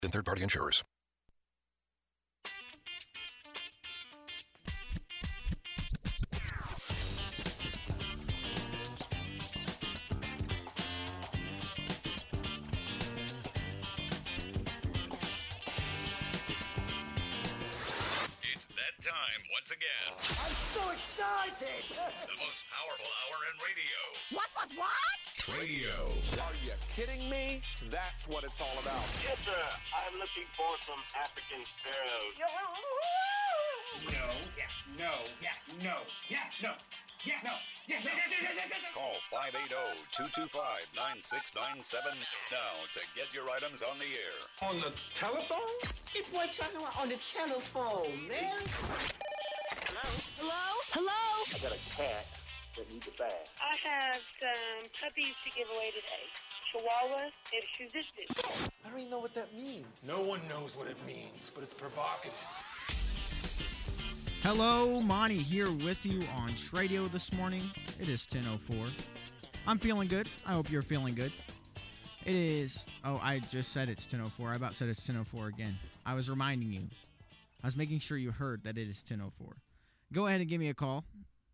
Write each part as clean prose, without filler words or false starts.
and third-party insurers. It's that time once again. I'm so excited! The most powerful hour in radio. What? Radio. Are you kidding me? That's what it's all about. Yes, sir. I'm looking for some African sparrows. No, yes, no, yes, no, yes, no, yes, no, yes, yes, yes, yes, yes, yes. Call 580-225-9697 now to get your items on the air. On the telephone? This boy talking about on the telephone, man. Hello? I got a cat that needs a bath. I have some puppies to give away today. Chihuahuas and Shih Tzus. I don't even know what that means. No one knows what it means, but it's provocative. Hello, Monty here with you on Radio this morning. It is 10:04. I'm feeling good. I hope you're feeling good. It is... Oh, I just said it's 10:04. I about said it's 10:04 again. I was reminding you. I was making sure you heard that it is 10:04. Go ahead and give me a call.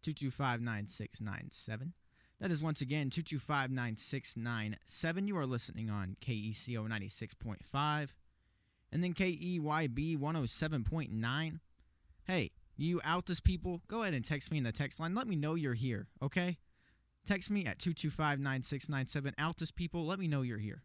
225-9697. That is once again 225-9697. You are listening on KECO 96.5 and then KEYB 107.9. Hey, you Altus people, go ahead and text me in the text line. Let me know you're here, okay? Text me at 225-9697. Altus people, let me know you're here.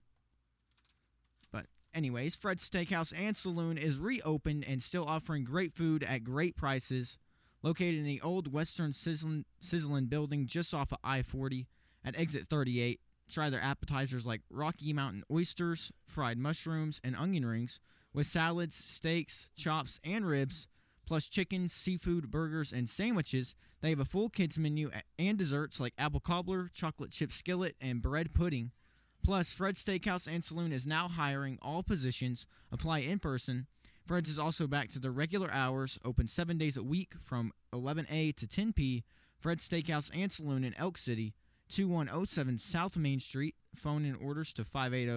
But anyways, Fred's Steakhouse and Saloon is reopened and still offering great food at great prices. Located in the old Western Sizzlin building just off of I-40 at exit 38. Try their appetizers like Rocky Mountain oysters, fried mushrooms, and onion rings with salads, steaks, chops, and ribs, plus chicken, seafood, burgers, and sandwiches. They have a full kids menu and desserts like apple cobbler, chocolate chip skillet, and bread pudding. Plus, Fred's Steakhouse and Saloon is now hiring all positions. Apply in person. Fred's is also back to their regular hours, open 7 days a week from 11 a to 10 p. Fred's Steakhouse and Saloon in Elk City, 2107 South Main Street. Phone and orders to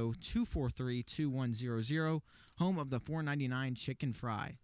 580-243-2100, home of the $4.99 chicken fry.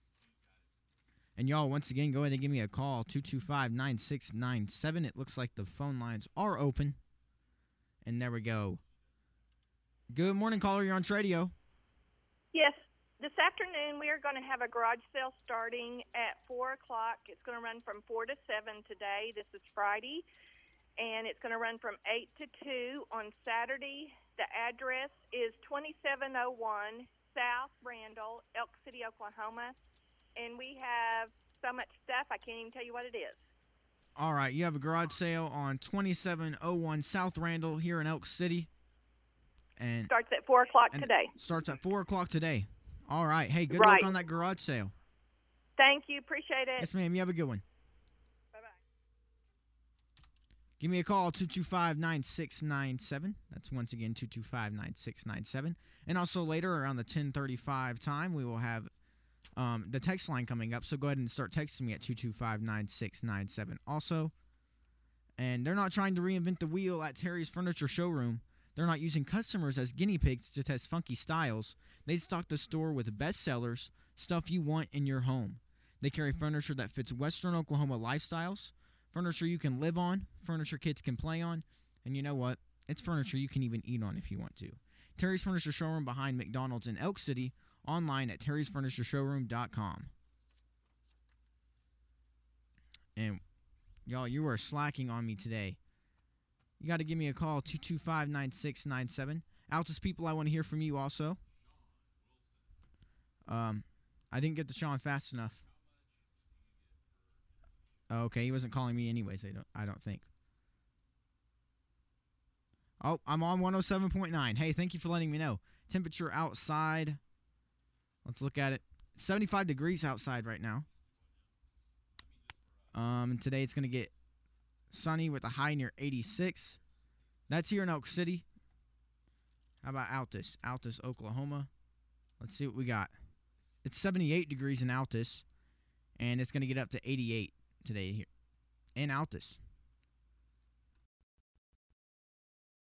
And y'all, once again, go ahead and give me a call, 225-9697. It looks like the phone lines are open. And there we go. Good morning, caller. You're on Radio. Yes. This afternoon, we are going to have a garage sale starting at 4 o'clock. It's going to run from 4 to 7 today. This is Friday. And it's going to run from 8 to 2 on Saturday. The address is 2701 South Randall, Elk City, Oklahoma. And we have so much stuff, I can't even tell you what it is. All right, you have a garage sale on 2701 South Randall here in Elk City. And starts at 4 o'clock today. Starts at 4 o'clock today. All right. Hey, good luck on that garage sale. Thank you. Appreciate it. Yes, ma'am. You have a good one. Bye-bye. Give me a call, 225-9697. That's once again 225-9697. And also later around the 10:35 time, we will have the text line coming up. So go ahead and start texting me at 225-9697 also. And they're not trying to reinvent the wheel at Terry's Furniture Showroom. They're not using customers as guinea pigs to test funky styles. They stock the store with best sellers, stuff you want in your home. They carry furniture that fits Western Oklahoma lifestyles, furniture you can live on, furniture kids can play on, and you know what? It's furniture you can even eat on if you want to. Terry's Furniture Showroom behind McDonald's in Elk City, online at terrysfurnitureshowroom.com. And y'all, you are slacking on me today. You got to give me a call, 225-9697. Altus people, I want to hear from you also. I didn't get to Sean fast enough. Okay, he wasn't calling me anyways, I don't think. Oh, I'm on 107.9. Hey, thank you for letting me know. Temperature outside. Let's look at it. 75 degrees outside right now. Today it's going to get sunny with a high near 86. That's here in Elk City. How about Altus? Altus, Oklahoma. Let's see what we got. It's 78 degrees in Altus, and it's going to get up to 88 today here in Altus.